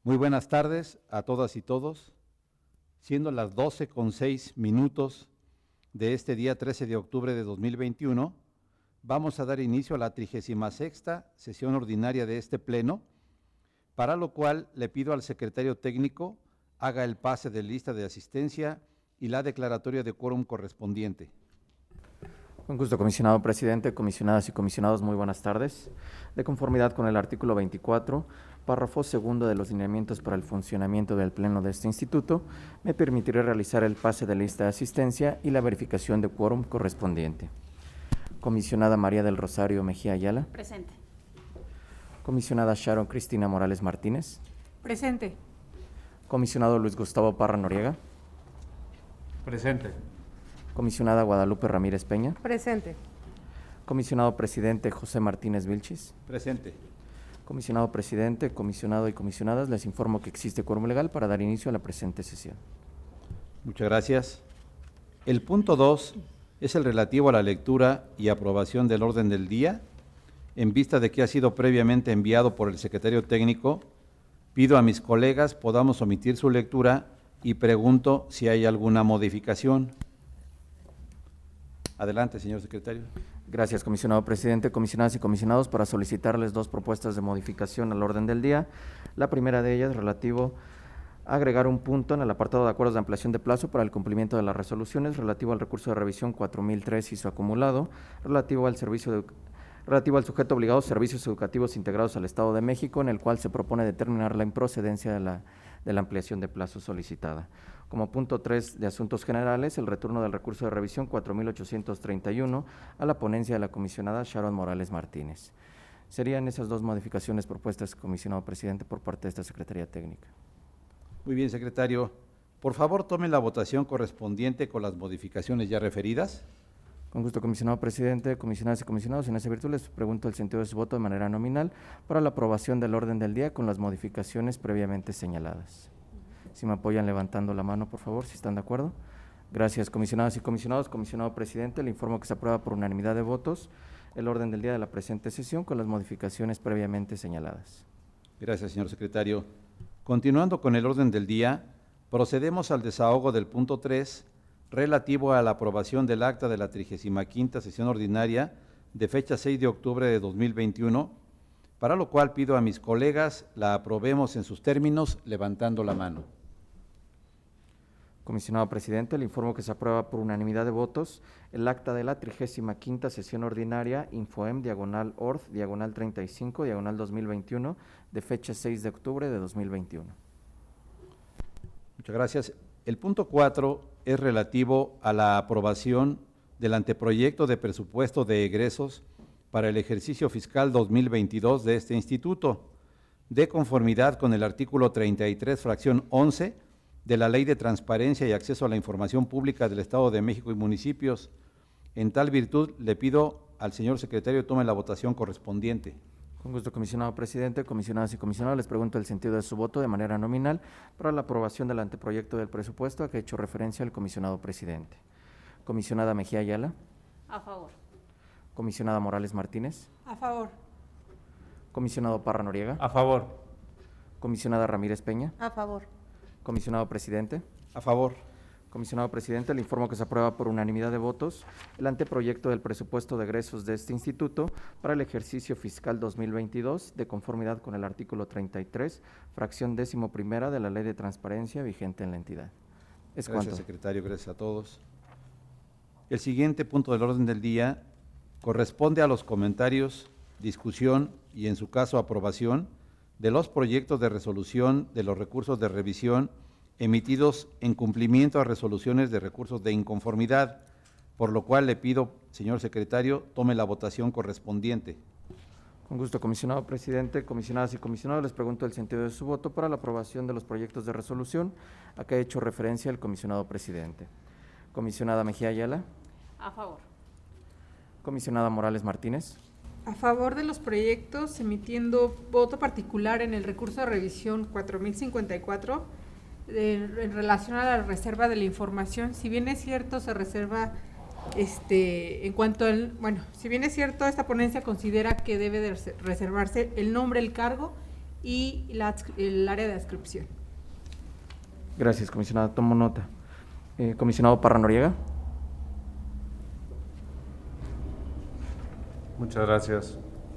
Muy buenas tardes a todas y todos. Siendo las 12:06 de este día 13 de octubre de 2021, vamos a dar inicio a la 36ª sesión ordinaria de este pleno, para lo cual le pido al secretario técnico haga el pase de lista de asistencia y la declaratoria de quórum correspondiente. Con gusto, comisionado presidente, comisionadas y comisionados, muy buenas tardes. De conformidad con el artículo 24, párrafo segundo de los lineamientos para el funcionamiento del Pleno de este instituto, me permitiré realizar el pase de lista de asistencia y la verificación de quórum correspondiente. Comisionada María del Rosario Mejía Ayala. Presente. Comisionada Sharon Cristina Morales Martínez. Presente. Comisionado Luis Gustavo Parra Noriega. Presente. Comisionada Guadalupe Ramírez Peña. Presente. Comisionado presidente José Martínez Vilchis. Presente. Comisionado presidente, comisionado y comisionadas, les informo que existe quórum legal para dar inicio a la presente sesión. Muchas gracias. El punto 2 es el relativo a la lectura y aprobación del orden del día. En vista de que ha sido previamente enviado por el secretario técnico, pido a mis colegas podamos omitir su lectura y pregunto si hay alguna modificación. Adelante, señor secretario. Gracias, comisionado presidente, comisionadas y comisionados, para solicitarles dos propuestas de modificación al orden del día. La primera de ellas relativo a agregar un punto en el apartado de acuerdos de ampliación de plazo para el cumplimiento de las resoluciones relativo al recurso de revisión 4003 y su acumulado, relativo al sujeto obligado servicios educativos integrados al Estado de México, en el cual se propone determinar la improcedencia de la ampliación de plazo solicitada. Como punto 3 de asuntos generales, el retorno del recurso de revisión 4831 a la ponencia de la comisionada Sharon Morales Martínez. Serían esas dos modificaciones propuestas, comisionado presidente, por parte de esta Secretaría Técnica. Muy bien, secretario. Por favor, tome la votación correspondiente con las modificaciones ya referidas. Con gusto, comisionado presidente, comisionadas y comisionados, en esa virtud les pregunto el sentido de su voto de manera nominal para la aprobación del orden del día con las modificaciones previamente señaladas. Si me apoyan levantando la mano, por favor, si están de acuerdo. Gracias, comisionadas y comisionados. Comisionado presidente, le informo que se aprueba por unanimidad de votos el orden del día de la presente sesión con las modificaciones previamente señaladas. Gracias, señor secretario. Continuando con el orden del día, procedemos al desahogo del punto 3, relativo a la aprobación del acta de la 35ª sesión ordinaria de fecha 6 de octubre de 2021, para lo cual pido a mis colegas la aprobemos en sus términos levantando la mano. Comisionado presidente, le informo que se aprueba por unanimidad de votos el acta de la 35ª sesión ordinaria Infoem /ORD /35 /2021 de fecha 6 de octubre de 2021. Muchas gracias. El punto 4 es relativo a la aprobación del anteproyecto de presupuesto de egresos para el ejercicio fiscal 2022 de este instituto, de conformidad con el artículo 33, fracción 11 de la Ley de Transparencia y Acceso a la Información Pública del Estado de México y municipios. En tal virtud, le pido al señor secretario tome la votación correspondiente. Con gusto, comisionado presidente, comisionadas y comisionados, les pregunto el sentido de su voto de manera nominal para la aprobación del anteproyecto del presupuesto a que ha hecho referencia el comisionado presidente. Comisionada Mejía Ayala. A favor. Comisionada Morales Martínez. A favor. Comisionado Parra Noriega. A favor. Comisionada Ramírez Peña. A favor. Comisionado presidente. A favor. Comisionado presidente, le informo que se aprueba por unanimidad de votos el anteproyecto del presupuesto de egresos de este instituto para el ejercicio fiscal 2022, de conformidad con el artículo 33, fracción 11ª de la Ley de Transparencia vigente en la entidad. Gracias, secretario. Gracias a todos. El siguiente punto del orden del día corresponde a los comentarios, discusión y, en su caso, aprobación de los proyectos de resolución de los recursos de revisión emitidos en cumplimiento a resoluciones de recursos de inconformidad, por lo cual le pido, señor secretario, tome la votación correspondiente. Con gusto, comisionado presidente, comisionadas y comisionados, les pregunto el sentido de su voto para la aprobación de los proyectos de resolución a que ha hecho referencia el comisionado presidente. Comisionada Mejía Ayala. A favor. Comisionada Morales Martínez. A favor de los proyectos, emitiendo voto particular en el recurso de revisión 4054 en relación a la reserva de la información. Si bien es cierto, se reserva en cuanto al, bueno, si bien es cierto, esta ponencia considera que debe de reservarse el nombre, el cargo y el área de adscripción. Gracias, comisionada. Tomo nota. Comisionado Parra Noriega. Muchas gracias.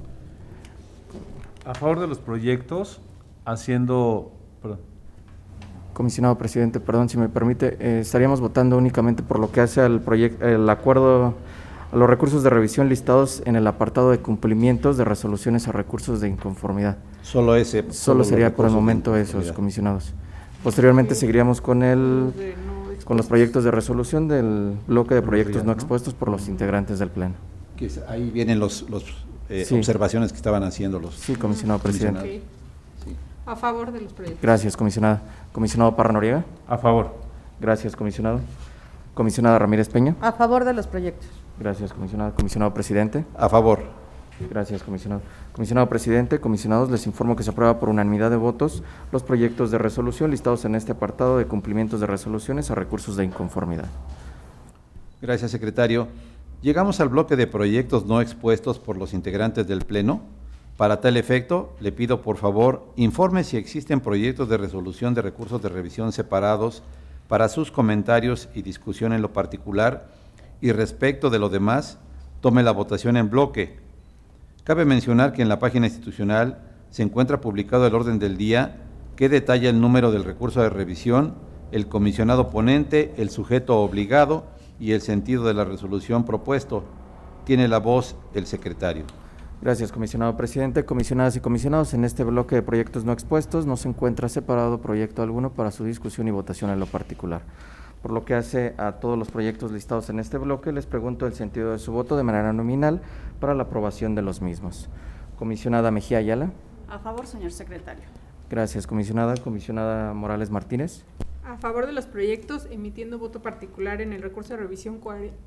A favor de los proyectos, haciendo... Perdón. Comisionado presidente, perdón, si me permite, estaríamos votando únicamente por lo que hace al proyecto, el acuerdo a los recursos de revisión listados en el apartado de cumplimientos de resoluciones a recursos de inconformidad. Solo ese. Solo sería los por el recursos de momento esos, inconformidad. comisionados. Posteriormente seguiríamos con los proyectos de resolución del bloque de proyectos no expuestos por los integrantes del Pleno. Ahí vienen los Sí. observaciones que estaban haciendo los Sí, comisionado presidente. Ok. Sí. A favor de los proyectos. Gracias, comisionada. Comisionado Parra Noriega. A favor. Gracias, comisionado. Comisionada Ramírez Peña. A favor de los proyectos. Gracias, comisionado. Comisionado presidente. A favor. Gracias, comisionado. Comisionado presidente, comisionados, les informo que se aprueba por unanimidad de votos los proyectos de resolución listados en este apartado de cumplimientos de resoluciones a recursos de inconformidad. Gracias, secretario. Llegamos al bloque de proyectos no expuestos por los integrantes del Pleno. Para tal efecto, le pido por favor informe si existen proyectos de resolución de recursos de revisión separados para sus comentarios y discusión en lo particular, y respecto de lo demás, tome la votación en bloque. Cabe mencionar que en la página institucional se encuentra publicado el orden del día que detalla el número del recurso de revisión, el comisionado ponente, el sujeto obligado y el sentido de la resolución propuesto. Tiene la voz el secretario. Gracias, comisionado presidente. Comisionadas y comisionados, en este bloque de proyectos no expuestos no se encuentra separado proyecto alguno para su discusión y votación en lo particular. Por lo que hace a todos los proyectos listados en este bloque, les pregunto el sentido de su voto de manera nominal para la aprobación de los mismos. Comisionada Mejía Ayala. A favor, señor secretario. Gracias, comisionada. Comisionada Morales Martínez. A favor de los proyectos, emitiendo voto particular en el recurso de revisión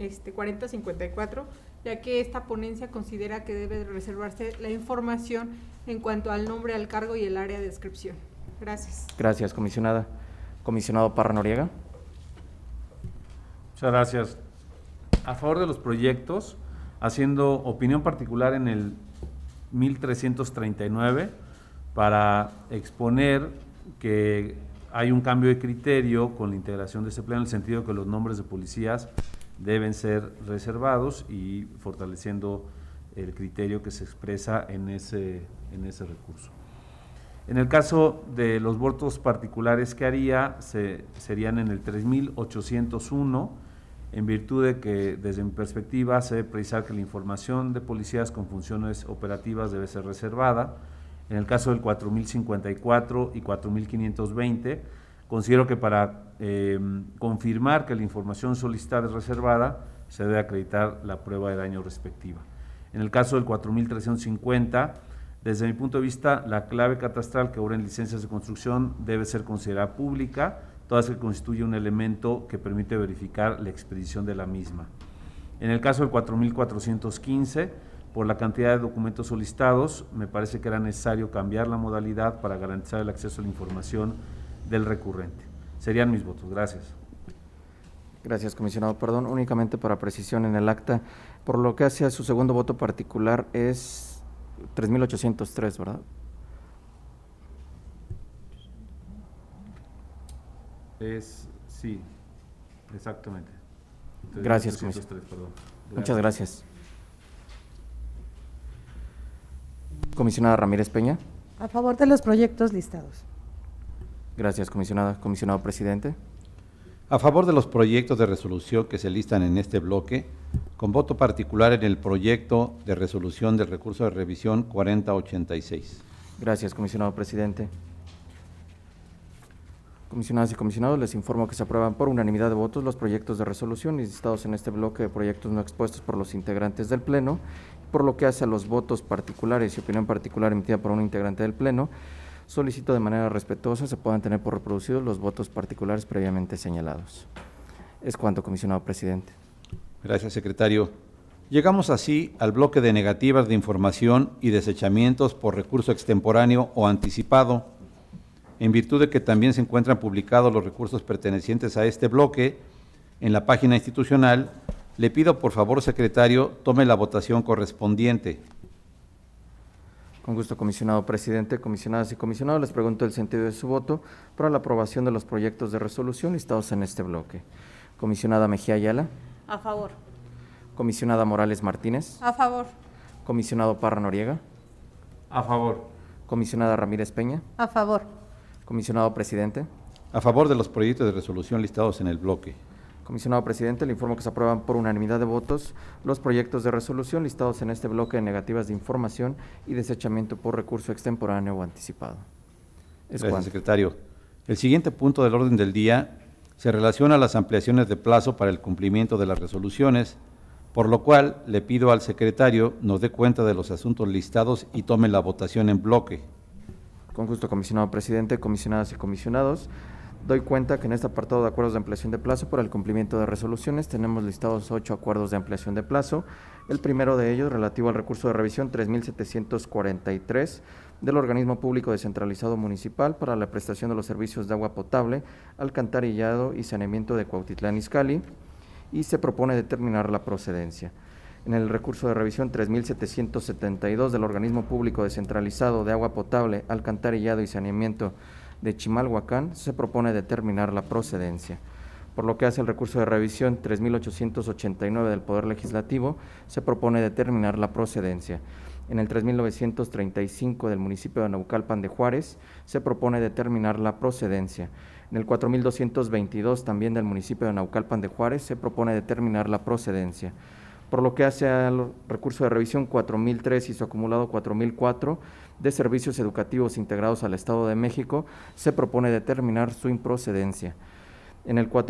4054, ya que esta ponencia considera que debe reservarse la información en cuanto al nombre, al cargo y el área de descripción. Gracias. Gracias, comisionada. Comisionado Parra Noriega. Muchas gracias. A favor de los proyectos, haciendo opinión particular en el 1339 para exponer que hay un cambio de criterio con la integración de este pleno, en el sentido que los nombres de policías deben ser reservados y fortaleciendo el criterio que se expresa en ese recurso. En el caso de los votos particulares que haría, serían en el 3801, en virtud de que, desde mi perspectiva, se debe precisar que la información de policías con funciones operativas debe ser reservada. En el caso del 4054 y 4520, considero que para confirmar que la información solicitada es reservada, se debe acreditar la prueba de daño respectiva. En el caso del 4350, desde mi punto de vista, la clave catastral que obra en licencias de construcción debe ser considerada pública, toda vez que constituye un elemento que permite verificar la expedición de la misma. En el caso del 4415, por la cantidad de documentos solicitados, me parece que era necesario cambiar la modalidad para garantizar el acceso a la información del recurrente. Serían mis votos. Gracias. Gracias, comisionado. Perdón, únicamente para precisión en el acta, por lo que hace a su segundo voto particular es 3803, ¿verdad? Sí, exactamente. Gracias, 303, perdón. Muchas gracias. Comisionada Ramírez Peña. A favor de los proyectos listados. Gracias, comisionada. Comisionado presidente. A favor de los proyectos de resolución que se listan en este bloque, con voto particular en el proyecto de resolución del recurso de revisión 4086. Gracias, comisionado presidente. Comisionadas y comisionados, les informo que se aprueban por unanimidad de votos los proyectos de resolución listados en este bloque de proyectos no expuestos por los integrantes del Pleno. Por lo que hace a los votos particulares y opinión particular emitida por un integrante del Pleno, solicito de manera respetuosa se puedan tener por reproducidos los votos particulares previamente señalados. Es cuanto, comisionado presidente. Gracias, secretario. Llegamos así al bloque de negativas de información y desechamientos por recurso extemporáneo o anticipado. En virtud de que también se encuentran publicados los recursos pertenecientes a este bloque en la página institucional, le pido por favor, secretario, tome la votación correspondiente. Con gusto, comisionado presidente, comisionadas y comisionados, les pregunto el sentido de su voto para la aprobación de los proyectos de resolución listados en este bloque. Comisionada Mejía Ayala. A favor. Comisionada Morales Martínez. A favor. Comisionado Parra Noriega. A favor. Comisionada Ramírez Peña. A favor. Comisionado presidente. A favor de los proyectos de resolución listados en el bloque. Comisionado presidente, le informo que se aprueban por unanimidad de votos los proyectos de resolución listados en este bloque de negativas de información y desechamiento por recurso extemporáneo o anticipado. Gracias, secretario. El siguiente punto del orden del día se relaciona a las ampliaciones de plazo para el cumplimiento de las resoluciones, por lo cual le pido al secretario nos dé cuenta de los asuntos listados y tome la votación en bloque. Con gusto, comisionado presidente, comisionadas y comisionados. Doy cuenta que en este apartado de acuerdos de ampliación de plazo para el cumplimiento de resoluciones tenemos listados 8 acuerdos de ampliación de plazo. El primero de ellos, relativo al recurso de revisión 3743 del Organismo Público Descentralizado Municipal para la prestación de los servicios de agua potable, alcantarillado y saneamiento de Cuautitlán Izcalli, y se propone determinar la procedencia. En el recurso de revisión 3772 del Organismo Público Descentralizado de Agua Potable, Alcantarillado y Saneamiento de Chimalhuacán, se propone determinar la procedencia. Por lo que hace el recurso de revisión 3889 del Poder Legislativo, se propone determinar la procedencia. En el 3935 del municipio de Naucalpan de Juárez, se propone determinar la procedencia. En el 4222 también del municipio de Naucalpan de Juárez, se propone determinar la procedencia. Por lo que hace al recurso de revisión 4003 y su acumulado 4004 de servicios educativos integrados al Estado de México, se propone determinar su improcedencia. En el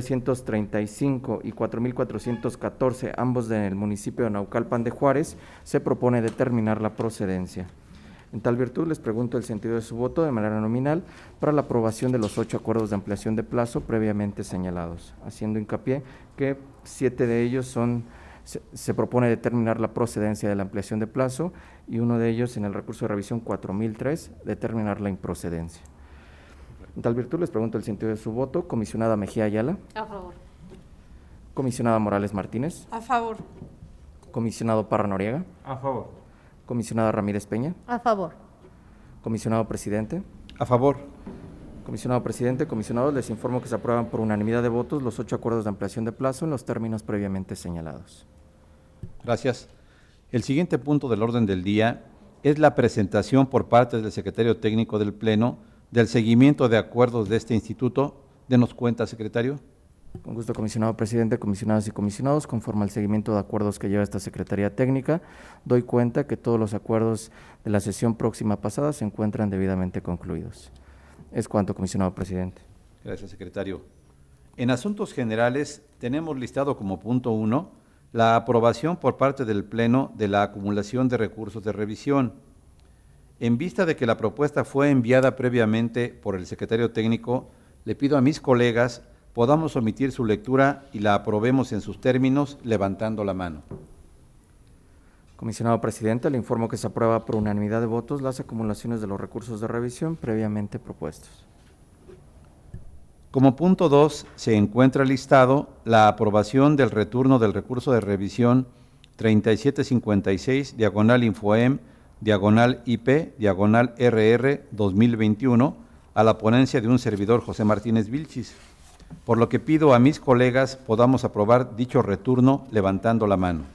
4335 y 4414, ambos del municipio de Naucalpan de Juárez, se propone determinar la procedencia. En tal virtud, les pregunto el sentido de su voto de manera nominal para la aprobación de los 8 acuerdos de ampliación de plazo previamente señalados, haciendo hincapié que 7 de ellos se propone determinar la procedencia de la ampliación de plazo y uno de ellos, en el recurso de revisión 4003, determinar la improcedencia. En tal virtud, les pregunto el sentido de su voto. Comisionada Mejía Ayala. A favor. Comisionada Morales Martínez. A favor. Comisionado Parra Noriega. A favor. Comisionada Ramírez Peña. A favor. Comisionado presidente. A favor. Comisionado presidente, comisionados, les informo que se aprueban por unanimidad de votos los 8 acuerdos de ampliación de plazo en los términos previamente señalados. Gracias. El siguiente punto del orden del día es la presentación por parte del secretario técnico del Pleno del seguimiento de acuerdos de este instituto. Denos cuenta, secretario. Con gusto, comisionado presidente, comisionadas y comisionados, conforme al seguimiento de acuerdos que lleva esta Secretaría Técnica, doy cuenta que todos los acuerdos de la sesión próxima pasada se encuentran debidamente concluidos. Es cuanto, comisionado presidente. Gracias, secretario. En asuntos generales, tenemos listado como punto 1 la aprobación por parte del Pleno de la acumulación de recursos de revisión. En vista de que la propuesta fue enviada previamente por el secretario técnico, le pido a mis colegas podamos omitir su lectura y la aprobemos en sus términos levantando la mano. Comisionado presidente, le informo que se aprueba por unanimidad de votos las acumulaciones de los recursos de revisión previamente propuestos. Como punto 2 se encuentra listado la aprobación del retorno del recurso de revisión 3756, diagonal Infoem, diagonal IP, diagonal RR 2021, a la ponencia de un servidor José Martínez Vilchis, por lo que pido a mis colegas podamos aprobar dicho retorno levantando la mano.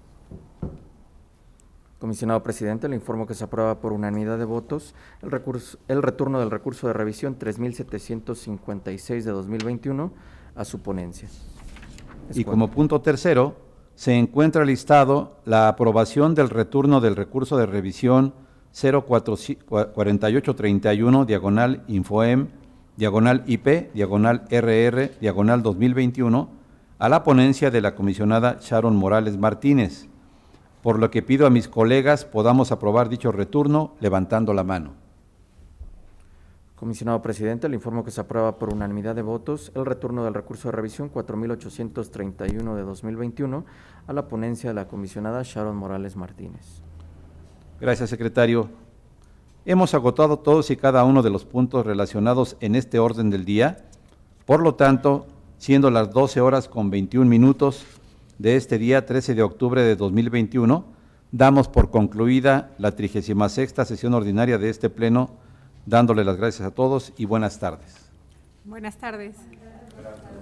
Comisionado presidente, le informo que se aprueba por unanimidad de votos el retorno del recurso de revisión 3756 de 2021 a su ponencia. Y como punto tercero, se encuentra listado la aprobación del retorno del recurso de revisión 04831, diagonal Infoem, diagonal IP, diagonal RR, diagonal 2021, a la ponencia de la comisionada Sharon Morales Martínez, por lo que pido a mis colegas podamos aprobar dicho retorno levantando la mano. Comisionado presidente, le informo que se aprueba por unanimidad de votos el retorno del recurso de revisión 4831 de 2021 a la ponencia de la comisionada Sharon Morales Martínez. Gracias, secretario. Hemos agotado todos y cada uno de los puntos relacionados en este orden del día. Por lo tanto, siendo las 12:21 de este día 13 de octubre de 2021, Damos por concluida la 36ª sesión ordinaria de este Pleno, dándole las gracias a todos y buenas tardes. Buenas tardes.